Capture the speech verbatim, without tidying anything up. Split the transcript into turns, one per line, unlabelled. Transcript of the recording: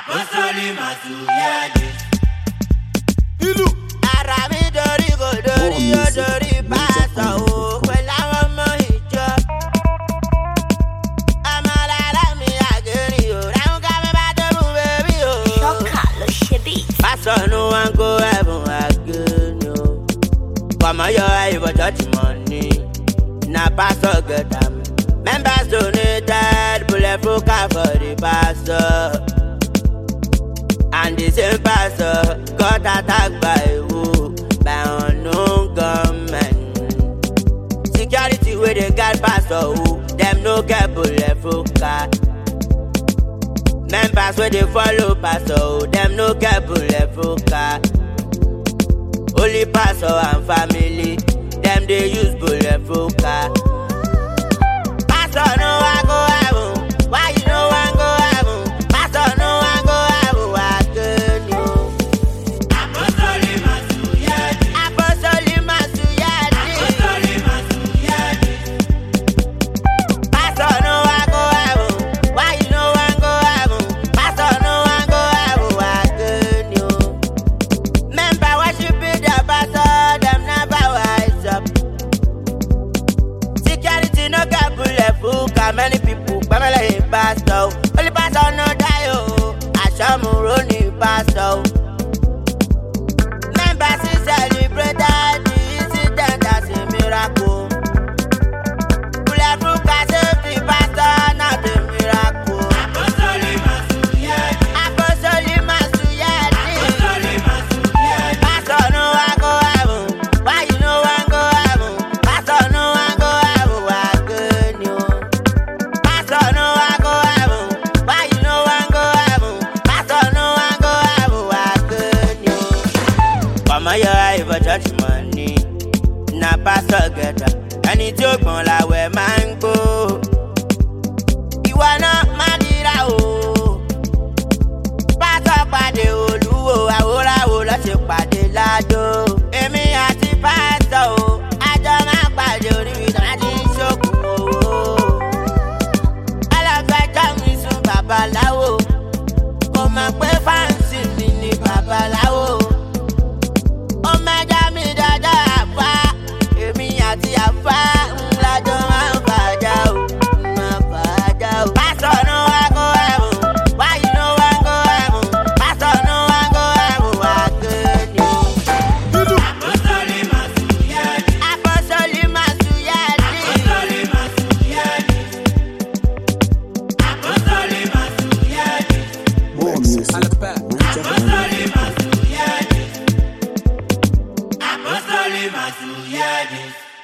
Apostoli Masuyadi.
Ilu.
Ara mi dorí kò dorí ó dorí pásọ̀ o. Pẹ̀lú àwọn ọmọ ìjọ. Ọmọ lára mi àgẹ̀rì o. Ráhùn ká mi bá tó mú bébí o.
Ṣọ́kà ló ṣe bí.
Pásọ̀ no wan go heaven again o. Kọ̀mọ́ yọ ìbọn church money. Na pastor get am. Members donated bulletproof car for the pastor. And the same pastor got attacked by who? By unknown gunmen. Security wey dey guard pastor who? Dem no get bulletproof car. Members wey dey follow pastor who? Dem no get bulletproof car. Only pastor and family, dem dey use bulletproof car. Pastor no wan go heaven, why you no wan go heaven? Pastor no wan go heaven, why good you?
Apostoli Masuyadi.
Apostoli Masuyadi.
Apostoli Masuyadi.
Pastor no wan go heaven, why you no wan go heaven? Pastor no wan go heaven, why good you? Member worshiping the pastor, dem never wise up. Security no get bulletproof car, many people family in pastor. Only pastor no die o, Aṣọ́múrò ni pastor. Members still celebrated the incident as a miracle. Bulletproof car save the pastor, not a miracle.
Apostoli Masuyadi.
Apostoli Masuyadi.
Apostoli Masuyadi.
Pastor no wan go heaven, why you no wan go heaven? Pastor no wan go heaven, why good you? Pastor no wan go heaven, why you no wan go heaven? Pastor no wan go heaven, why good you? Kọ̀mọ́ yọ ìbọn church money, na pastor get am. Ẹni tí ó gbọ̀n làwẹ̀ máa ń gbó. Ìwọ náà má dira o. Pásọ̀ pàdé olúwo, àwòránwò lọ́ ṣe pàdé ládó. Èmi àti pásọ̀ o, àjọ máa pàdé oríire tí wọ́n ti ń ṣògùn owó. Ọlọ́gbẹ́jọ́ mi sún babaláwo, kò mọ̀ pé fáǹsì mi ni babaláwo. Ó mẹ́jọ mi dájọ́ àfá, èmi àti àfá ńlá jọ máa ń fàájà o, máa fàájà o. Pásọ̀ no wan go heaven, why you no wan go heaven? Pastor no wan go heaven, why good you?
Ilu.
Apostoli Masuyadi.
Apostoli Masuyadi.
Apostoli Masuyadi. Apostoli Masuyadi.
More music.
Apostoli Masuyadi. Apostoli Masuyadi.